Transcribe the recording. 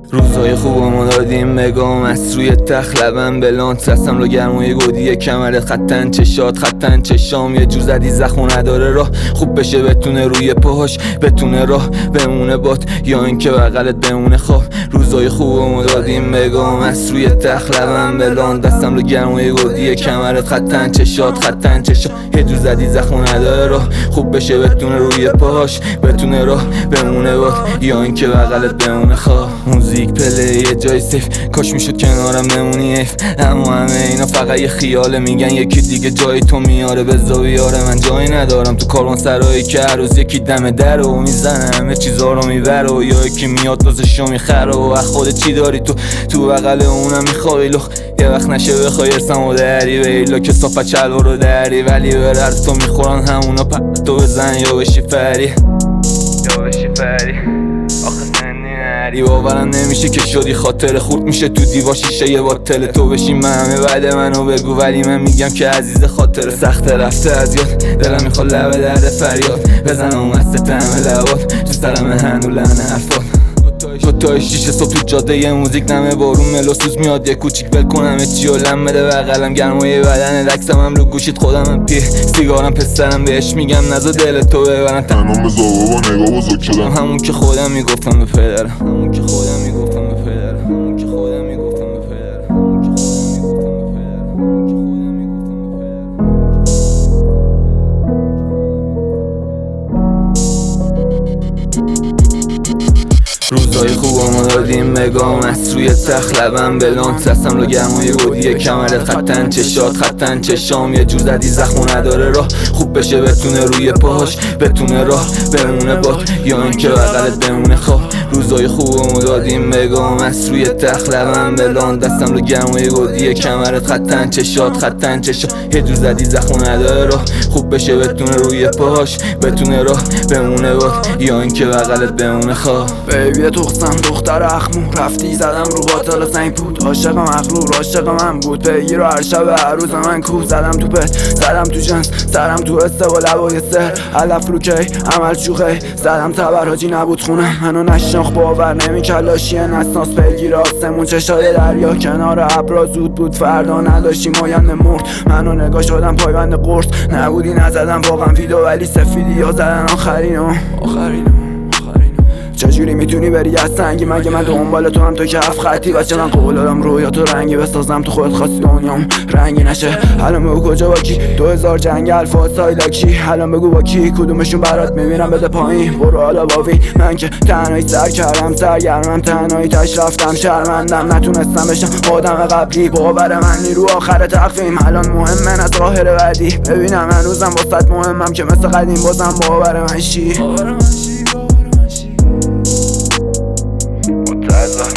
روزای خوبمو دادیم بگام از روی تخت لبم بلانت رستم رو گرمای گودی کمرت خطن چشات خطن چشام یه جور زدی زخم نداره راه خوب بشه بتونه روی پاهاش بتونه راه بمونه باد یا اینکه بغلت بمونه خواب روزای خوبمو دادیم بگام از روی تخت لبم بلانت دستم رو گرمای گودی کمرت خطن چشات خطن چشام یه جور زدی زخم نداره راه خوب بشه بتونه روی پاهاش بتونه راه بمونه باد یا اینکه بغلت بمونه خواب موزیک پلی یه جای سیف کاش میشد کنارم بمونی ایف اما همه اینا فقط یه خیاله میگن یکی دیگه جای تو میاره به زاویاره من جایی ندارم تو کاروان سرایی که هر روز یکی دم در و میزنه همه چیزا رو میبره و یا یکی میاد واسه شو میخره و از خودت چی داری تو بغل اونم میخوای لخ یه وقت نشه بخوای ارسم و دری ویلا که صافت چلو رو دری ولی به تو میخورن همونا پتو بزن یا بشی فری باورم نمیشه که شدی خاطر خورد میشه تو دیوار شیشه یه باطل تو بشی من همه بعد منو بگو ولی من میگم که عزیز خاطر سخت رفته از یاد دلم میخواد لبه درد فریاد بزنم اون از ستم لبات تو سرم هنو لحن حرفات دوتای شیشه صبح تو جاده یه موزیک نمه بارون ملوسوز میاد یه کوچیک ول کنم چی و لم بده بغلم گرمای بدن دکسم هم رو گوشید خودم پی سیگارم پسرم بهش میگم نزا دل تو ببرن تنها بزا بابا نگاه بزرگ شدم همون که خودم میگفتم به پدرم همون که خودم میگفتم به پدرم همون که خودم میگفتم به پدرم روزای خوبمو دادیم بگام از روی تخت لبم بلانت رستم رو گرمای گودی کمرت خطن چشات خطن چشام یه جور زدی زخم نداره راه خوب بشه بتونه روی پاهاش بتونه راه بمونه باد یا اینکه بغلت بمونه خواب روزای خوبمو دادیم بگام از روی تخت لبم بلانت دستم رو گرمای گودی کمرت خطن چشات خطن چشام یه جور زدی زخم نداره راه خوب بشه بتونه روی پاهاش بتونه راه بمونه باد یا اینکه بغلت بمونه خواب بیبی تخصم دختر اخمو رفتی زدم رو باطل سنگ بود عاشق مغرور عاشق من بود بگیر و هر شب هر روز من کو زدم تو پت زدم تو جنس زدم تو استه و لبای سر علف رو کی عمل شوخی زدم تبر حاجی نبود خونه منو نشناخ باور نمی کلاشی نسناس بگیر آسمون چشای دریا کنار ابرا زود بود فردا نداشتیم آینده مرد منو نگاه شدم پایبند قرص نبودی نزدم واقعا ویدو ولی سفیدی یا زدن آخرینو چجوری میتونی بری از سنگی مگه من دنبال تو هم تو کف خطی بچه من قول دادم رویاتو رنگی بسازم تو خودت خواستی دنیام رنگی نشه الان بگو کجا با کی 2000 جنگ الفا سایلاکی الان بگو با کی کدومشون برات میبینم بده پایین برو حالا باوی من که تنهایی سر کردم سرگرمم تنهایی تش رفتم شرمندم نتونستم بشم آدم قبلی باور من نیرو آخر تقویم الان مهمه نه ظاهر بعدی ببینم هنوزم واسط مهمم که مثل قدیم بازم باور من شی